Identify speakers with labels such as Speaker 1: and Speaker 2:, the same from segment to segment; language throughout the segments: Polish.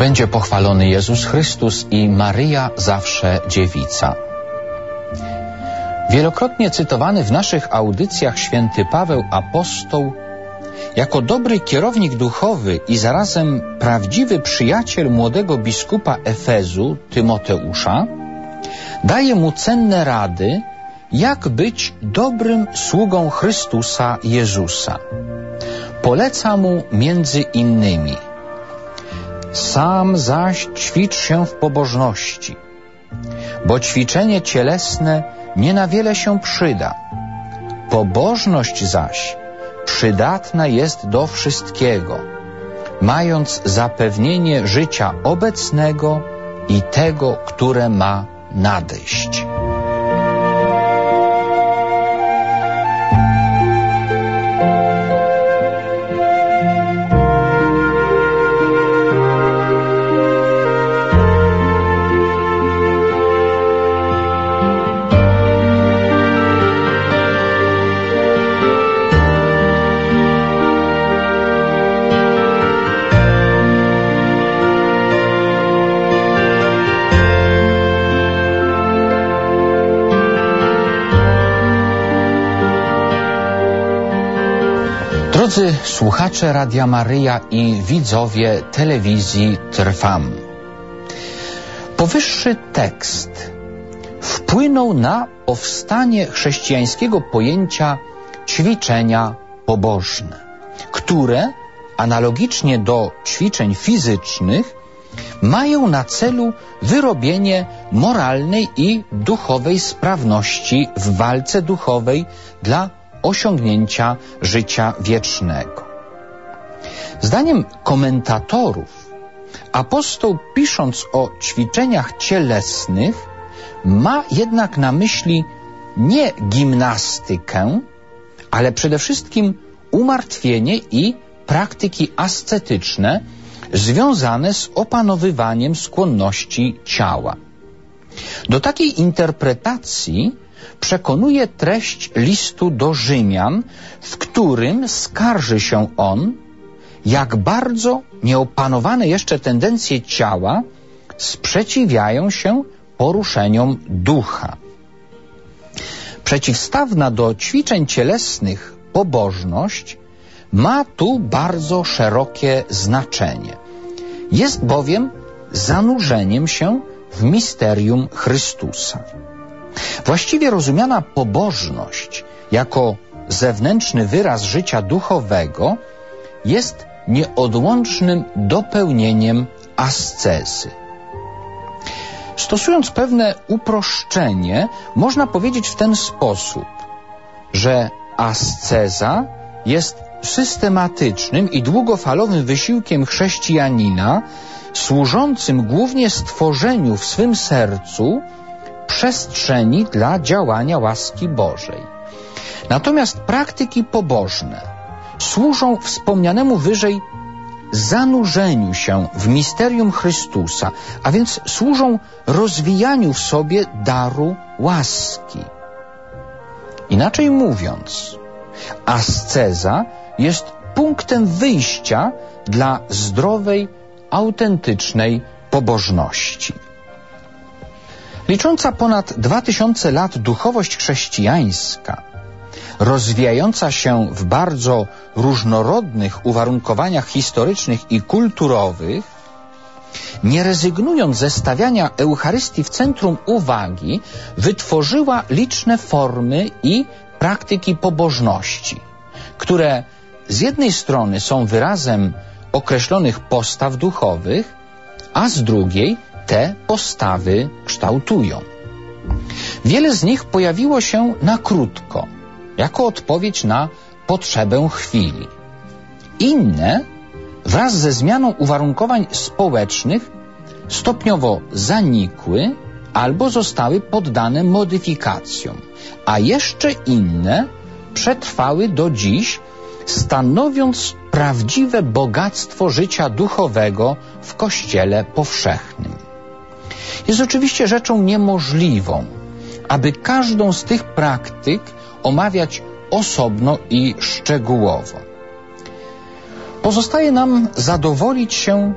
Speaker 1: Będzie pochwalony Jezus Chrystus i Maryja zawsze dziewica. Wielokrotnie cytowany w naszych audycjach święty Paweł apostoł, jako dobry kierownik duchowy i zarazem prawdziwy przyjaciel młodego biskupa Efezu, Tymoteusza, daje mu cenne rady, jak być dobrym sługą Chrystusa Jezusa. Poleca mu między innymi: sam zaś ćwicz się w pobożności, bo ćwiczenie cielesne nie na wiele się przyda. Pobożność zaś przydatna jest do wszystkiego, mając zapewnienie życia obecnego i tego, które ma nadejść. Drodzy słuchacze Radia Maryja i widzowie telewizji Trwam, powyższy tekst wpłynął na powstanie chrześcijańskiego pojęcia ćwiczenia pobożne, które analogicznie do ćwiczeń fizycznych mają na celu wyrobienie moralnej i duchowej sprawności w walce duchowej dla osiągnięcia życia wiecznego. Zdaniem komentatorów, apostoł, pisząc o ćwiczeniach cielesnych, ma jednak na myśli nie gimnastykę, ale przede wszystkim umartwienie i praktyki ascetyczne związane z opanowywaniem skłonności ciała. Do takiej interpretacji przekonuje treść listu do Rzymian, w którym skarży się on, jak bardzo nieopanowane jeszcze tendencje ciała sprzeciwiają się poruszeniom ducha. Przeciwstawna do ćwiczeń cielesnych pobożność ma tu bardzo szerokie znaczenie. Jest bowiem zanurzeniem się w misterium Chrystusa. Właściwie rozumiana pobożność jako zewnętrzny wyraz życia duchowego jest nieodłącznym dopełnieniem ascezy. Stosując pewne uproszczenie, można powiedzieć w ten sposób, że asceza jest systematycznym i długofalowym wysiłkiem chrześcijanina, służącym głównie stworzeniu w swym sercu przestrzeni dla działania łaski Bożej. Natomiast praktyki pobożne służą wspomnianemu wyżej zanurzeniu się w misterium Chrystusa, a więc służą rozwijaniu w sobie daru łaski. Inaczej mówiąc, asceza jest punktem wyjścia dla zdrowej, autentycznej pobożności. Licząca ponad 2000 lat duchowość chrześcijańska, rozwijająca się w bardzo różnorodnych uwarunkowaniach historycznych i kulturowych, nie rezygnując ze stawiania Eucharystii w centrum uwagi, wytworzyła liczne formy i praktyki pobożności, które z jednej strony są wyrazem określonych postaw duchowych, a z drugiej te postawy kształtują. Wiele z nich pojawiło się na krótko, jako odpowiedź na potrzebę chwili. Inne, wraz ze zmianą uwarunkowań społecznych, stopniowo zanikły albo zostały poddane modyfikacjom, a jeszcze inne przetrwały do dziś, stanowiąc prawdziwe bogactwo życia duchowego w Kościele powszechnym. Jest oczywiście rzeczą niemożliwą, aby każdą z tych praktyk omawiać osobno i szczegółowo. Pozostaje nam zadowolić się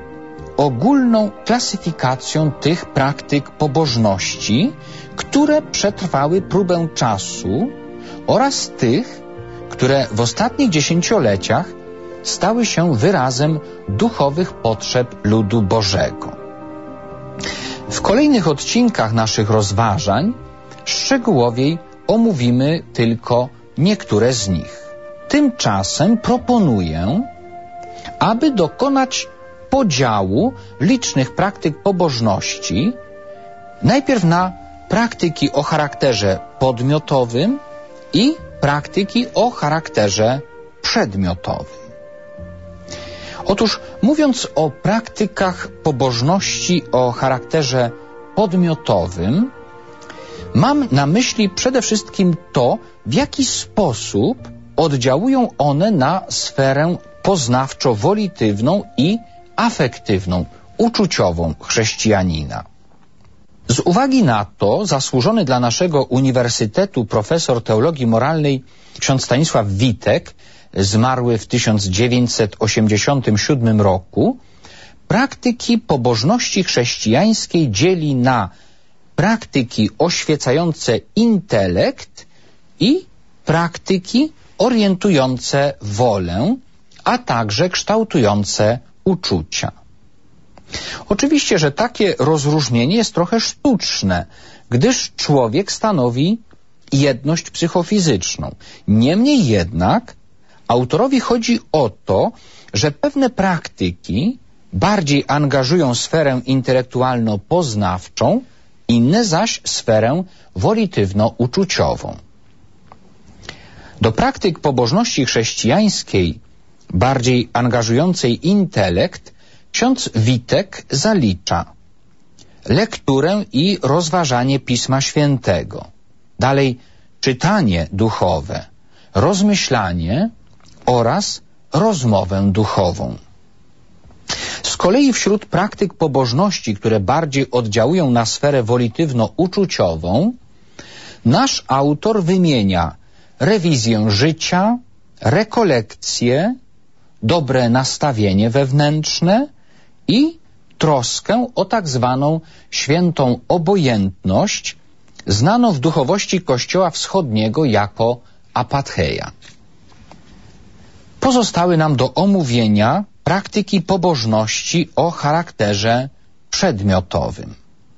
Speaker 1: ogólną klasyfikacją tych praktyk pobożności, które przetrwały próbę czasu, oraz tych, które w ostatnich dziesięcioleciach stały się wyrazem duchowych potrzeb ludu Bożego. W kolejnych odcinkach naszych rozważań szczegółowiej omówimy tylko niektóre z nich. Tymczasem proponuję, aby dokonać podziału licznych praktyk pobożności najpierw na praktyki o charakterze podmiotowym i praktyki o charakterze przedmiotowym. Otóż mówiąc o praktykach pobożności o charakterze podmiotowym, mam na myśli przede wszystkim to, w jaki sposób oddziałują one na sferę poznawczo-wolitywną i afektywną, uczuciową chrześcijanina. Z uwagi na to zasłużony dla naszego uniwersytetu profesor teologii moralnej ksiądz Stanisław Witek, zmarły w 1987 roku, praktyki pobożności chrześcijańskiej dzieli na praktyki oświecające intelekt i praktyki orientujące wolę, a także kształtujące uczucia. Oczywiście, że takie rozróżnienie jest trochę sztuczne, gdyż człowiek stanowi jedność psychofizyczną. Niemniej jednak autorowi chodzi o to, że pewne praktyki bardziej angażują sferę intelektualno-poznawczą, inne zaś sferę wolitywno-uczuciową. Do praktyk pobożności chrześcijańskiej, bardziej angażującej intelekt, ksiądz Witek zalicza lekturę i rozważanie Pisma Świętego, dalej czytanie duchowe, rozmyślanie oraz rozmowę duchową. Z kolei wśród praktyk pobożności, które bardziej oddziałują na sferę wolitywno-uczuciową, nasz autor wymienia rewizję życia, rekolekcje, dobre nastawienie wewnętrzne i troskę o tak zwaną świętą obojętność, znaną w duchowości Kościoła Wschodniego jako apatheia. Pozostały nam do omówienia praktyki pobożności o charakterze przedmiotowym.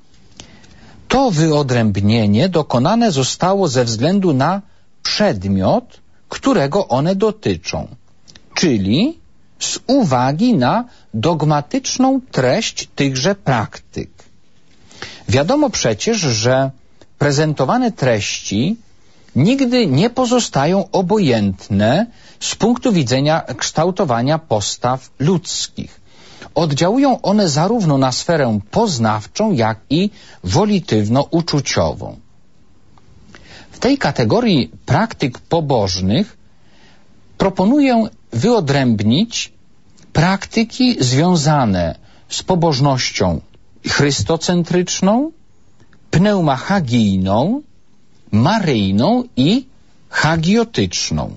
Speaker 1: To wyodrębnienie dokonane zostało ze względu na przedmiot, którego one dotyczą, czyli z uwagi na dogmatyczną treść tychże praktyk. Wiadomo przecież, że prezentowane treści nigdy nie pozostają obojętne z punktu widzenia kształtowania postaw ludzkich. Oddziałują one zarówno na sferę poznawczą, jak i wolitywno-uczuciową. W tej kategorii praktyk pobożnych proponuję wyodrębnić praktyki związane z pobożnością chrystocentryczną, pneumachagijną, maryjną i hagiotyczną.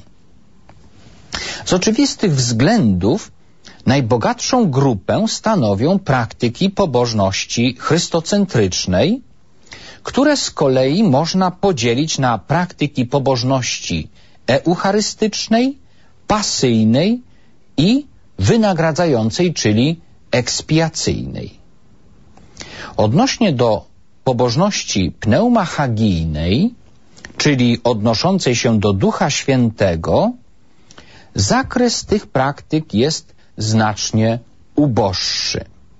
Speaker 1: Z oczywistych względów najbogatszą grupę stanowią praktyki pobożności chrystocentrycznej, które z kolei można podzielić na praktyki pobożności eucharystycznej, pasyjnej i wynagradzającej, czyli ekspiacyjnej. Odnośnie do pobożności pneumachagijnej, czyli odnoszącej się do Ducha Świętego, zakres tych praktyk jest znacznie uboższy.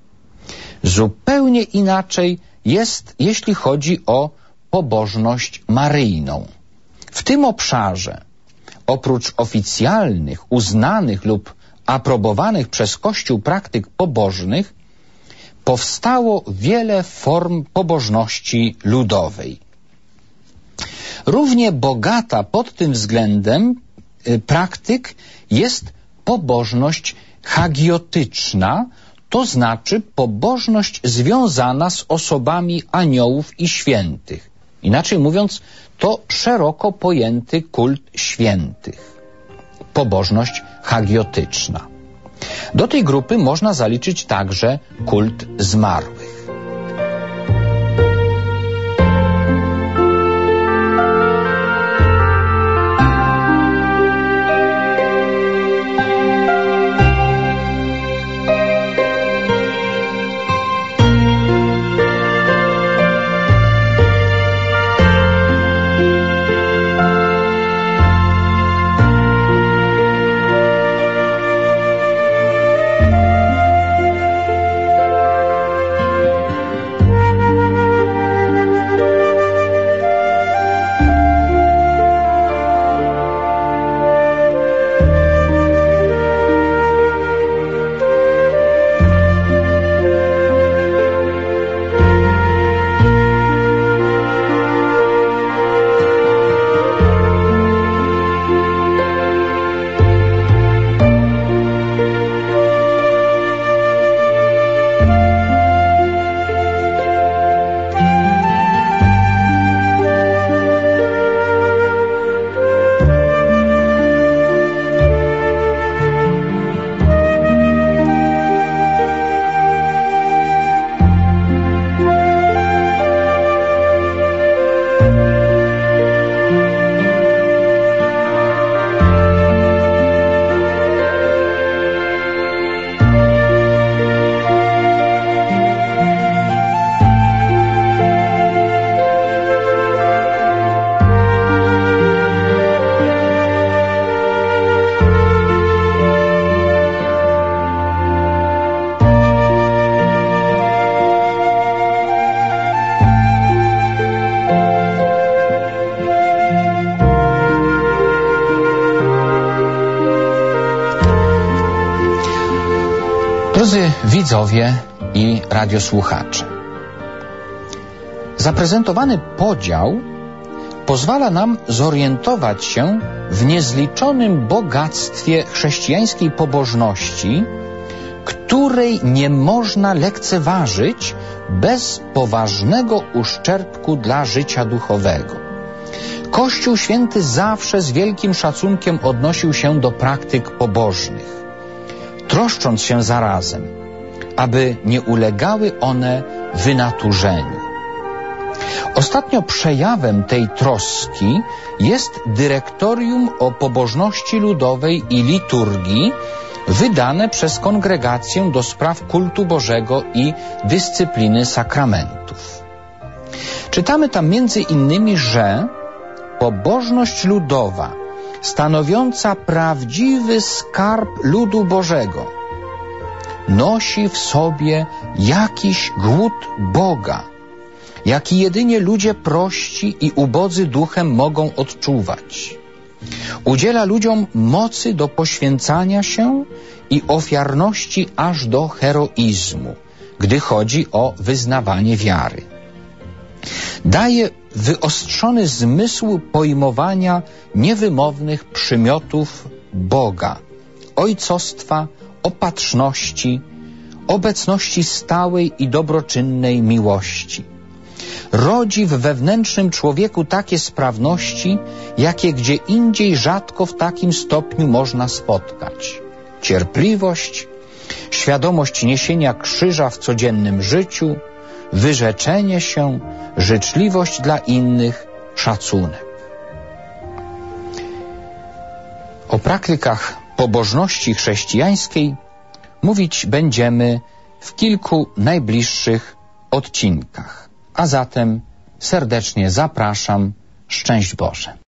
Speaker 1: Zupełnie inaczej jest, jeśli chodzi o pobożność maryjną. W tym obszarze, oprócz oficjalnych, uznanych lub aprobowanych przez Kościół praktyk pobożnych, powstało wiele form pobożności ludowej. Równie bogata pod tym względem praktyk jest pobożność hagiotyczna, to znaczy pobożność związana z osobami aniołów i świętych. Inaczej mówiąc, to szeroko pojęty kult świętych. Pobożność hagiotyczna. Do tej grupy można zaliczyć także kult zmarłych. Drodzy widzowie i radiosłuchacze, zaprezentowany podział pozwala nam zorientować się w niezliczonym bogactwie chrześcijańskiej pobożności, której nie można lekceważyć bez poważnego uszczerbku dla życia duchowego. Kościół Święty zawsze z wielkim szacunkiem odnosił się do praktyk pobożnych, troszcząc się zarazem, aby nie ulegały one wynaturzeniu. Ostatnio przejawem tej troski jest dyrektorium o pobożności ludowej i liturgii wydane przez Kongregację do Spraw Kultu Bożego i Dyscypliny Sakramentów. Czytamy tam między innymi, że pobożność ludowa, stanowiąca prawdziwy skarb ludu Bożego, nosi w sobie jakiś głód Boga, jaki jedynie ludzie prości i ubodzy duchem mogą odczuwać. Udziela ludziom mocy do poświęcania się i ofiarności aż do heroizmu, gdy chodzi o wyznawanie wiary. Daje wyostrzony zmysł pojmowania niewymownych przymiotów Boga, ojcostwa, opatrzności, obecności stałej i dobroczynnej miłości. Rodzi w wewnętrznym człowieku takie sprawności, jakie gdzie indziej rzadko w takim stopniu można spotkać. Cierpliwość, świadomość niesienia krzyża w codziennym życiu, wyrzeczenie się, życzliwość dla innych, szacunek. O praktykach pobożności chrześcijańskiej mówić będziemy w kilku najbliższych odcinkach. A zatem serdecznie zapraszam. Szczęść Boże.